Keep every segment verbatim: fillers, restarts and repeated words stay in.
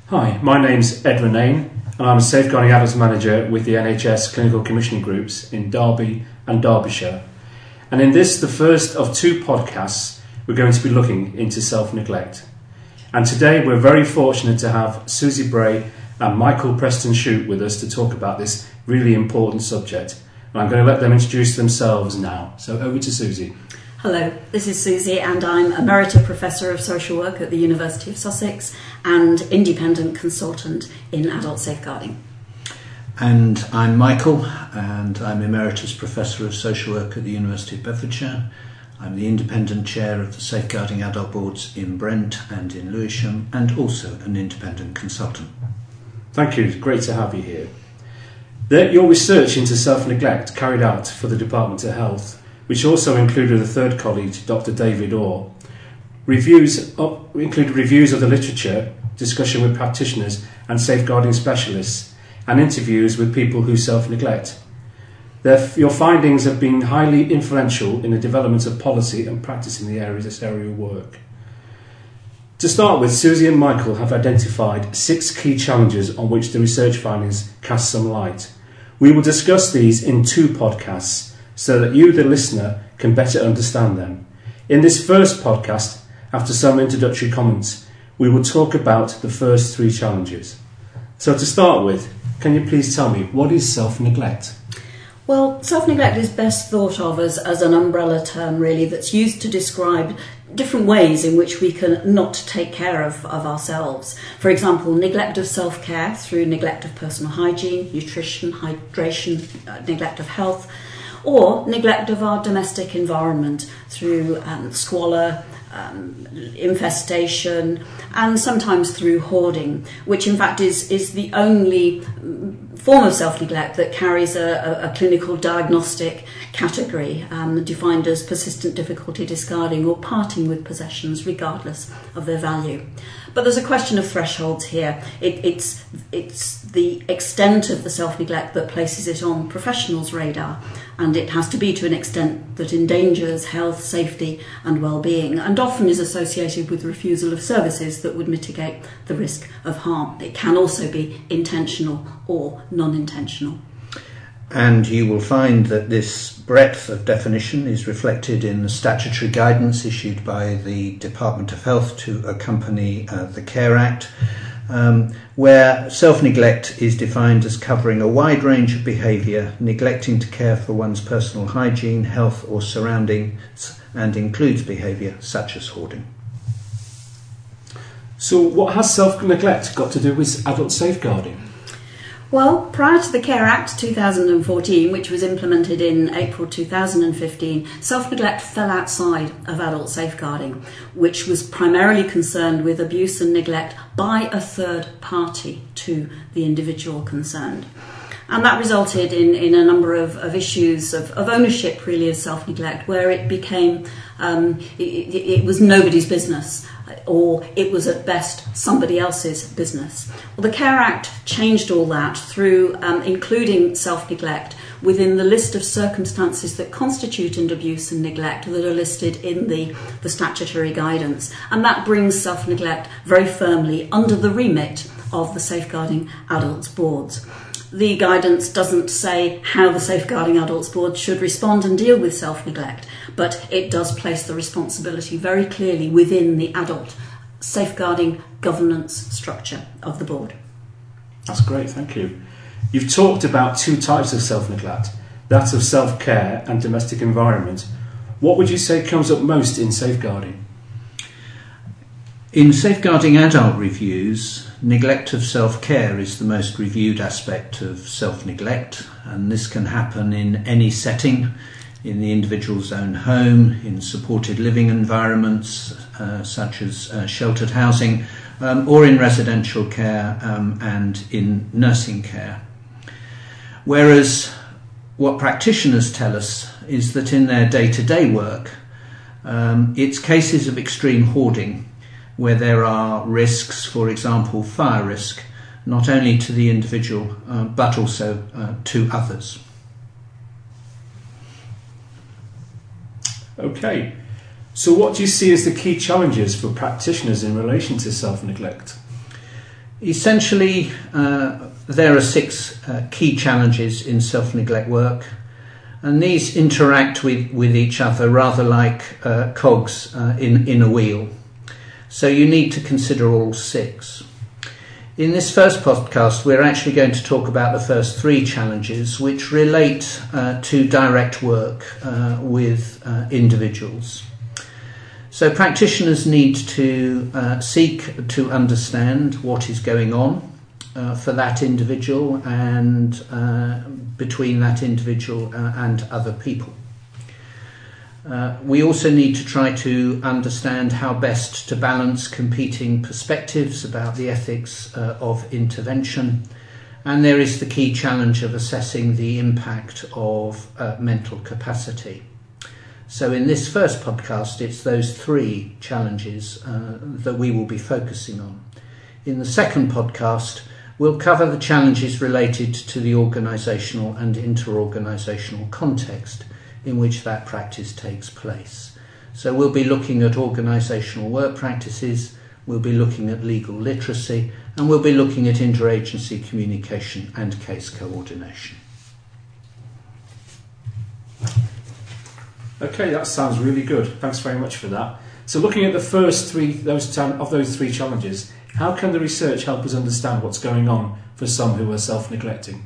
Hi, my name's Ed Renane and I'm a Safeguarding Adults Manager with the N H S Clinical Commissioning Groups in Derby and Derbyshire. And in this, the first of two podcasts, we're going to be looking into self-neglect. And today we're very fortunate to have Susie Bray and Michael Preston-Shute with us to talk about this really important subject. And I'm going to let them introduce themselves now. So over to Susie. Hello, this is Susie and I'm Emerita Professor of Social Work at the University of Sussex and Independent Consultant in Adult Safeguarding. And I'm Michael and I'm Emeritus Professor of Social Work at the University of Bedfordshire. I'm the Independent Chair of the Safeguarding Adult Boards in Brent and in Lewisham and also an Independent Consultant. Thank you, it's great to have you here. The, your research into self-neglect carried out for the Department of Health, which also included a third colleague, Doctor David Orr. Reviews of, included reviews of the literature, discussion with practitioners and safeguarding specialists, and interviews with people who self-neglect. Their, your findings have been highly influential in the development of policy and practice in the area, this area of work. To start with, Susie and Michael have identified six key challenges on which the research findings cast some light. We will discuss these in two podcasts, so that you, the listener, can better understand them. In this first podcast, after some introductory comments, we will talk about the first three challenges. So to start with, can you please tell me, what is self-neglect? Well, self-neglect is best thought of as, as an umbrella term, really, that's used to describe different ways in which we can not take care of, of ourselves. For example, neglect of self-care through neglect of personal hygiene, nutrition, hydration, uh, neglect of health, or neglect of our domestic environment through um, squalor, um, infestation, and sometimes through hoarding, which in fact is, is the only form of self-neglect that carries a, a, a clinical diagnostic category, um, defined as persistent difficulty discarding or parting with possessions regardless of their value. But there's a question of thresholds here. It, it's, it's the extent of the self-neglect that places it on professionals' radar, and it has to be to an extent that endangers health, safety and well-being, and often is associated with refusal of services that would mitigate the risk of harm. It can also be intentional or non-intentional. And you will find that this breadth of definition is reflected in the statutory guidance issued by the Department of Health to accompany uh, the CARE Act, um, where self-neglect is defined as covering a wide range of behaviour, neglecting to care for one's personal hygiene, health or surroundings, and includes behaviour such as hoarding. So what has self-neglect got to do with adult safeguarding? Well, prior to the CARE Act two thousand fourteen, which was implemented in April two thousand fifteen, self-neglect fell outside of adult safeguarding, which was primarily concerned with abuse and neglect by a third party to the individual concerned. And that resulted in, in a number of, of issues of, of ownership, really, of self-neglect, where it became, um, it, it was nobody's business, or it was at best somebody else's business. Well, the CARE Act changed all that through um, including self-neglect within the list of circumstances that constitute abuse and neglect that are listed in the, the statutory guidance. And that brings self-neglect very firmly under the remit of the Safeguarding Adults Boards. The guidance doesn't say how the Safeguarding Adults Board should respond and deal with self-neglect, but it does place the responsibility very clearly within the adult safeguarding governance structure of the board. That's great, thank you. You've talked about two types of self-neglect, that of self-care and domestic environment. What would you say comes up most in safeguarding? In safeguarding adult reviews, neglect of self-care is the most reviewed aspect of self-neglect, and this can happen in any setting, in the individual's own home, in supported living environments uh, such as uh, sheltered housing, um, or in residential care um, and in nursing care. Whereas what practitioners tell us is that in their day-to-day work, um, it's cases of extreme hoarding, where there are risks, for example, fire risk, not only to the individual, uh, but also uh, to others. Okay, so what do you see as the key challenges for practitioners in relation to self-neglect? Essentially, uh, there are six uh, key challenges in self-neglect work, and these interact with, with each other rather like uh, cogs uh, in, in a wheel. So you need to consider all six. In this first podcast, we're actually going to talk about the first three challenges, which relate uh, to direct work uh, with uh, individuals. So practitioners need to uh, seek to understand what is going on uh, for that individual and uh, between that individual uh, and other people. Uh, we also need to try to understand how best to balance competing perspectives about the ethics uh, of intervention, and there is the key challenge of assessing the impact of uh, mental capacity. So in this first podcast, it's those three challenges uh, that we will be focusing on. In the second podcast, we'll cover the challenges related to the organisational and inter-organisational context in which that practice takes place. So we'll be looking at organisational work practices, we'll be looking at legal literacy, and we'll be looking at interagency communication and case coordination. Okay, that sounds really good. Thanks very much for that. So looking at the first three those t- of those three challenges, how can the research help us understand what's going on for some who are self-neglecting?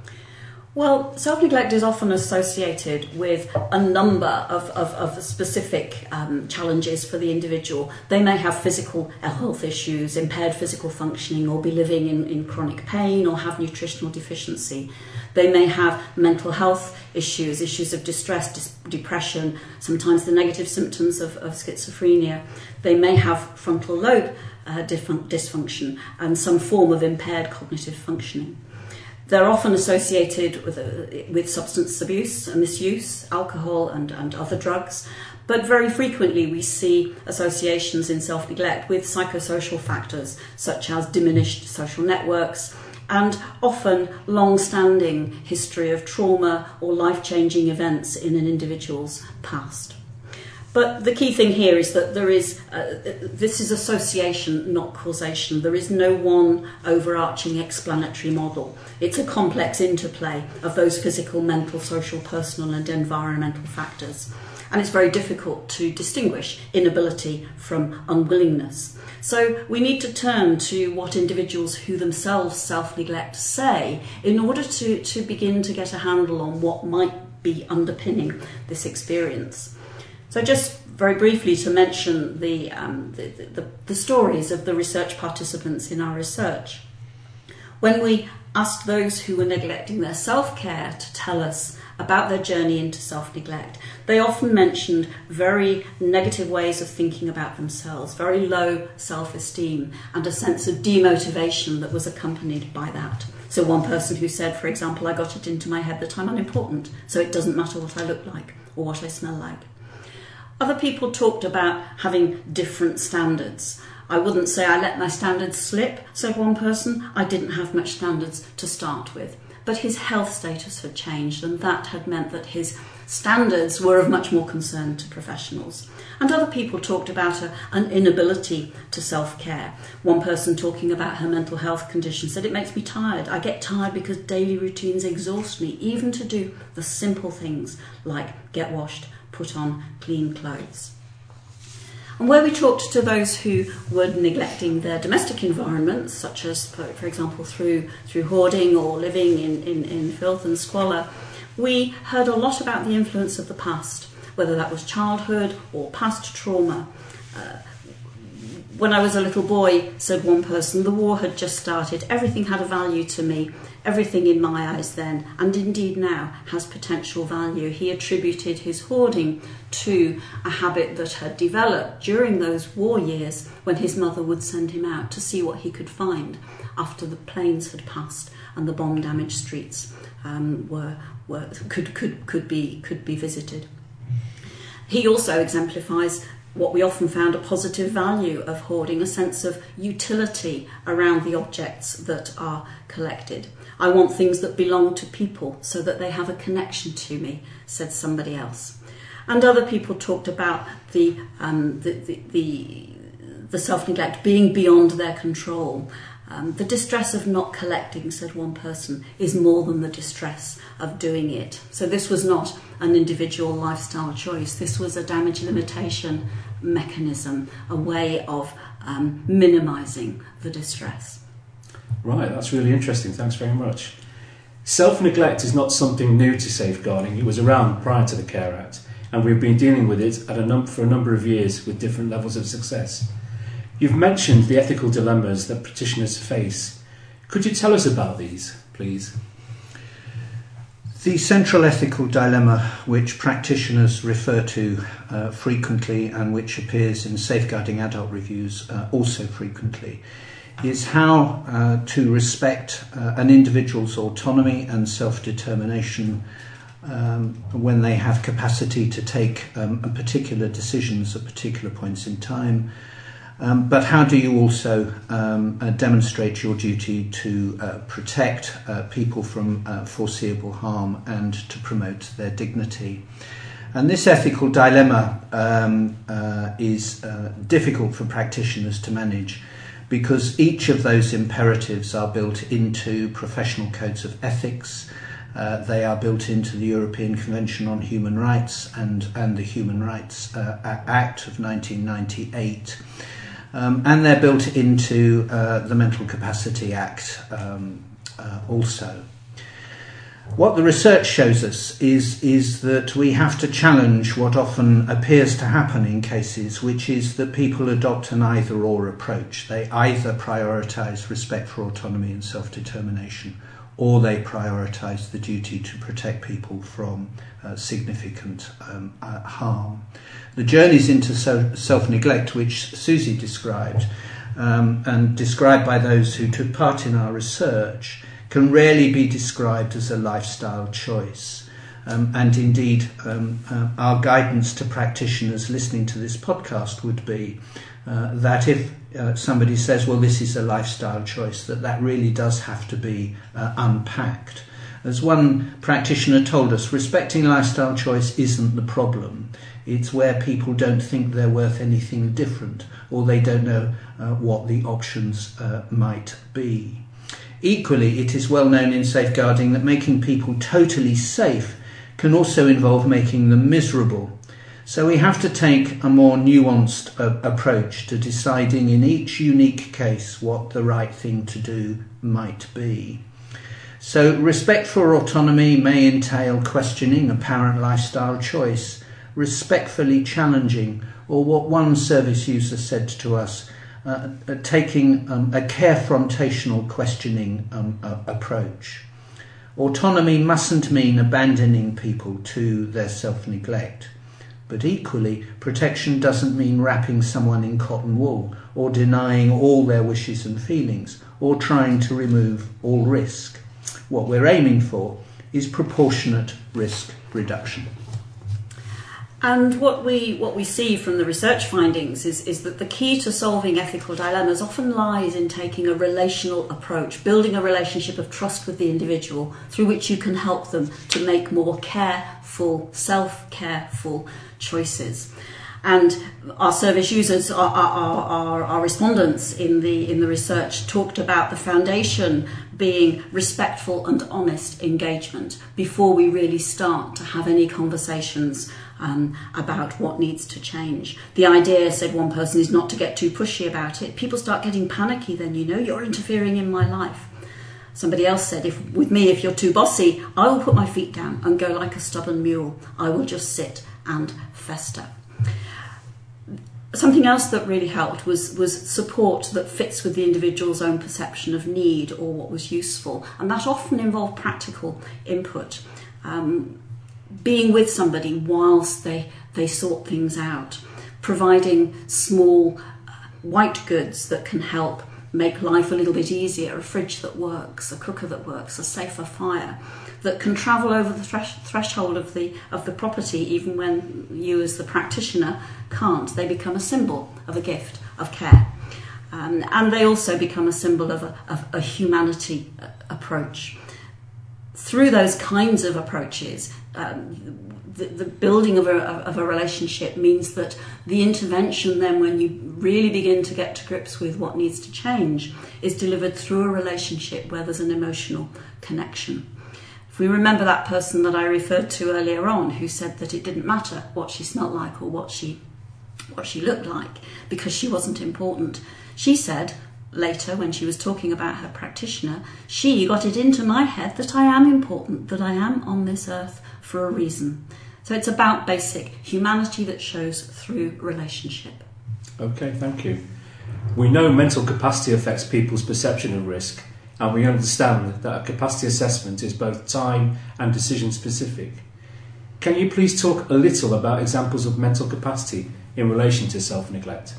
Well, self-neglect is often associated with a number of, of, of specific um, challenges for the individual. They may have physical health issues, impaired physical functioning, or be living in, in chronic pain, or have nutritional deficiency. They may have mental health issues, issues of distress, dis- depression, sometimes the negative symptoms of, of schizophrenia. They may have frontal lobe uh, dif- dysfunction and some form of impaired cognitive functioning. They're often associated with, uh, with substance abuse and misuse, alcohol and, and other drugs, but very frequently we see associations in self-neglect with psychosocial factors such as diminished social networks and often long-standing history of trauma or life-changing events in an individual's past. But the key thing here is that there is, uh, this is association, not causation. There is no one overarching explanatory model. It's a complex interplay of those physical, mental, social, personal and environmental factors. And it's very difficult to distinguish inability from unwillingness. So we need to turn to what individuals who themselves self-neglect say in order to, to begin to get a handle on what might be underpinning this experience. So just very briefly to mention the, um, the, the, the stories of the research participants in our research. When we asked those who were neglecting their self-care to tell us about their journey into self-neglect, they often mentioned very negative ways of thinking about themselves, very low self-esteem and a sense of demotivation that was accompanied by that. So one person who said, for example, I got it into my head that I'm unimportant, so it doesn't matter what I look like or what I smell like. Other people talked about having different standards. I wouldn't say I let my standards slip, said one person. I didn't have much standards to start with. But his health status had changed, and that had meant that his standards were of much more concern to professionals. And other people talked about a, an inability to self-care. One person talking about her mental health condition said, it makes me tired. I get tired because daily routines exhaust me, even to do the simple things like get washed, put on clean clothes. And where we talked to those who were neglecting their domestic environments, such as, for example, through through hoarding or living in, in, in filth and squalor, we heard a lot about the influence of the past, whether that was childhood or past trauma. Uh, when I was a little boy, said one person, the war had just started, everything had a value to me. Everything in my eyes then, and indeed now, has potential value. He attributed his hoarding to a habit that had developed during those war years when his mother would send him out to see what he could find after the planes had passed and the bomb-damaged streets um, were, were could could could be could be visited. He also exemplifies what we often found a positive value of hoarding, a sense of utility around the objects that are collected. I want things that belong to people so that they have a connection to me, said somebody else. And other people talked about the um, the, the, the, the self-neglect being beyond their control. Um, the distress of not collecting, said one person, is more than the distress of doing it. So this was not an individual lifestyle choice. This was a damage limitation mechanism, a way of um, minimising the distress. Right, that's really interesting. Thanks very much. Self-neglect is not something new to safeguarding. It was around prior to the Care Act, and we've been dealing with it at a num- for a number of years with different levels of success. You've mentioned the ethical dilemmas that practitioners face. Could you tell us about these, please? The central ethical dilemma which practitioners refer to uh, frequently and which appears in safeguarding adult reviews uh, also frequently is how uh, to respect uh, an individual's autonomy and self-determination um, when they have capacity to take um, particular decisions at particular points in time. Um, but how do you also um, uh, demonstrate your duty to uh, protect uh, people from uh, foreseeable harm and to promote their dignity? And this ethical dilemma um, uh, is uh, difficult for practitioners to manage because each of those imperatives are built into professional codes of ethics. Uh, they are built into the European Convention on Human Rights and, and the Human Rights uh, Act of nineteen ninety-eight. Um, and they're built into uh, the Mental Capacity Act um, uh, also. What the research shows us is, is that we have to challenge what often appears to happen in cases, which is that people adopt an either-or approach. They either prioritise respect for autonomy and self-determination, or they prioritise the duty to protect people from uh, significant um, uh, harm. The journeys into so- self-neglect, which Susie described, um, and described by those who took part in our research, can rarely be described as a lifestyle choice. Um, and indeed, um, uh, our guidance to practitioners listening to this podcast would be uh, that if uh, somebody says, well, this is a lifestyle choice, that that really does have to be uh, unpacked. As one practitioner told us, respecting lifestyle choice isn't the problem. It's where people don't think they're worth anything different, or they don't know uh, what the options uh, might be. Equally, it is well known in safeguarding that making people totally safe can also involve making them miserable. So we have to take a more nuanced uh, approach to deciding in each unique case what the right thing to do might be. So respect for autonomy may entail questioning apparent lifestyle choice, respectfully challenging, or what one service user said to us, uh, uh, taking um, a carefrontational questioning um, uh, approach. Autonomy mustn't mean abandoning people to their self-neglect. But equally, protection doesn't mean wrapping someone in cotton wool, or denying all their wishes and feelings, or trying to remove all risk. What we're aiming for is proportionate risk reduction. And what we what we see from the research findings is, is that the key to solving ethical dilemmas often lies in taking a relational approach, building a relationship of trust with the individual through which you can help them to make more careful, self-careful choices. And our service users, our, our, our, our respondents in the in the research talked about the foundation being respectful and honest engagement before we really start to have any conversations um, about what needs to change. The idea, said one person, is not to get too pushy about it. People start getting panicky then, you know, you're interfering in my life. Somebody else said, if with me, if you're too bossy, I will put my feet down and go like a stubborn mule. I will just sit and fester. Something else that really helped was, was support that fits with the individual's own perception of need or what was useful. And that often involved practical input. Um, being with somebody whilst they, they sort things out. Providing small uh, white goods that can help make life a little bit easier. A fridge that works, a cooker that works, a safer fire that can travel over the thresh- threshold of the of the property even when you as the practitioner can't. They become a symbol of a gift of care. Um, and they also become a symbol of a, of a humanity uh, approach. Through those kinds of approaches, um, the, the building of a, of a relationship means that the intervention then, when you really begin to get to grips with what needs to change, is delivered through a relationship where there's an emotional connection. If we remember that person that I referred to earlier on, who said that it didn't matter what she smelt like or what she what she looked like because she wasn't important. She said later, when she was talking about her practitioner, she got it into my head that I am important, that I am on this earth for a reason. So it's about basic humanity that shows through relationship. Okay, thank you. We know mental capacity affects people's perception of risk, and we understand that a capacity assessment is both time and decision specific. Can you please talk a little about examples of mental capacity in relation to self-neglect?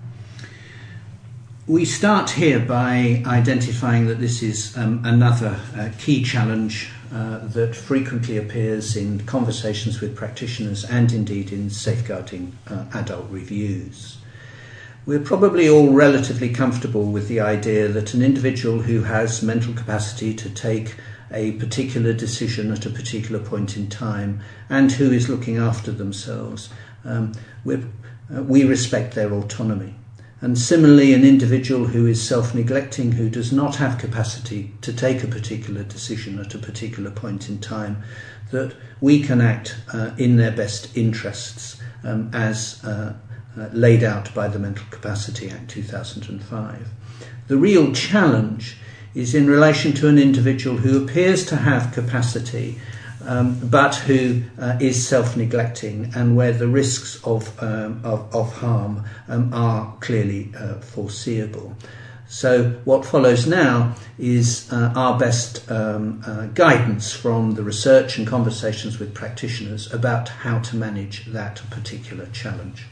We start here by identifying that this is um, another uh, key challenge uh, that frequently appears in conversations with practitioners and indeed in safeguarding uh, adult reviews. We're probably all relatively comfortable with the idea that an individual who has mental capacity to take a particular decision at a particular point in time and who is looking after themselves, um, we're, uh, we respect their autonomy. And similarly, an individual who is self-neglecting, who does not have capacity to take a particular decision at a particular point in time, that we can act uh, in their best interests um, as uh, uh, laid out by the Mental Capacity Act two thousand five. The real challenge is in relation to an individual who appears to have capacity Um, but who uh, is self-neglecting and where the risks of, um, of, of harm um, are clearly uh, foreseeable. So what follows now is uh, our best um, uh, guidance from the research and conversations with practitioners about how to manage that particular challenge.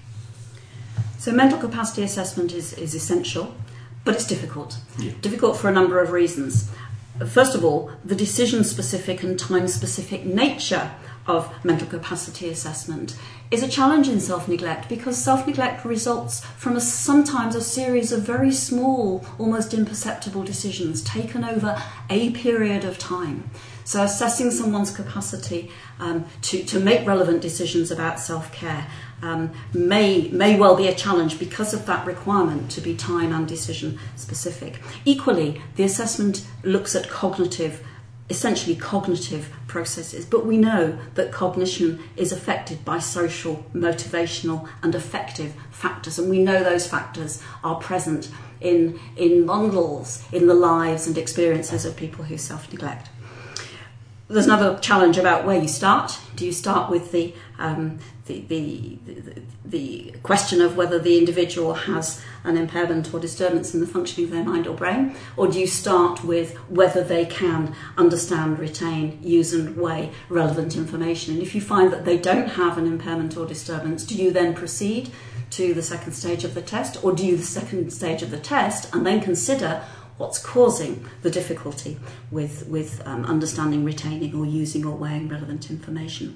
So mental capacity assessment is, is essential, but it's difficult. Yeah. Difficult for a number of reasons. First of all, the decision-specific and time-specific nature of mental capacity assessment is a challenge in self-neglect, because self-neglect results from a, sometimes a series of very small, almost imperceptible decisions taken over a period of time. So assessing someone's capacity um, to, to make relevant decisions about self-care um, may, may well be a challenge because of that requirement to be time and decision specific. Equally, the assessment looks at cognitive, essentially cognitive processes, but we know that cognition is affected by social, motivational and affective factors, and we know those factors are present in, in bundles in the lives and experiences of people who self-neglect. There's another challenge about where you start. Do you start with the, um, the, the, the, the question of whether the individual has an impairment or disturbance in the functioning of their mind or brain, or do you start with whether they can understand, retain, use and weigh relevant information? And if you find that they don't have an impairment or disturbance, do you then proceed to the second stage of the test, or do you the second stage of the test and then consider what's causing the difficulty with, with um, understanding, retaining or using or weighing relevant information?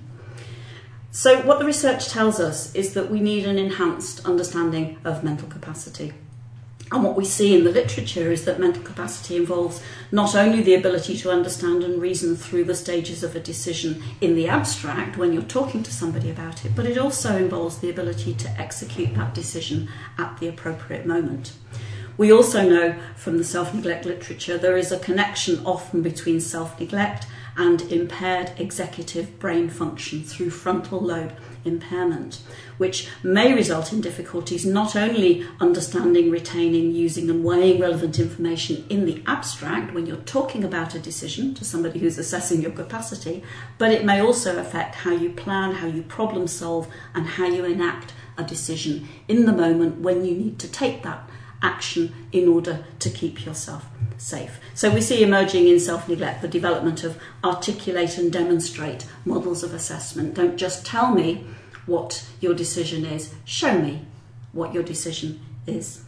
So what the research tells us is that we need an enhanced understanding of mental capacity. And what we see in the literature is that mental capacity involves not only the ability to understand and reason through the stages of a decision in the abstract when you're talking to somebody about it, but it also involves the ability to execute that decision at the appropriate moment. We also know from the self-neglect literature there is a connection often between self-neglect and impaired executive brain function through frontal lobe impairment, which may result in difficulties not only understanding, retaining, using and weighing relevant information in the abstract when you're talking about a decision to somebody who's assessing your capacity, but it may also affect how you plan, how you problem solve and how you enact a decision in the moment when you need to take that action in order to keep yourself safe. So we see emerging in self-neglect the development of articulate and demonstrate models of assessment. Don't just tell me what your decision is, show me what your decision is.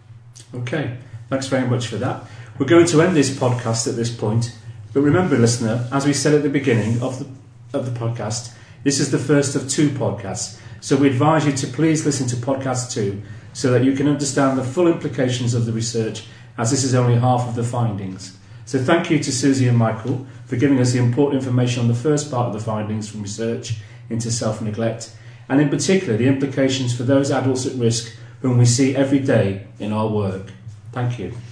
Okay, thanks very much for that. We're going to end this podcast at this point, but remember, listener, as we said at the beginning of the, of the podcast, this is the first of two podcasts, so we advise you to please listen to podcast two so that you can understand the full implications of the research, as this is only half of the findings. So thank you to Susie and Michael for giving us the important information on the first part of the findings from research into self-neglect, and in particular the implications for those adults at risk whom we see every day in our work. Thank you.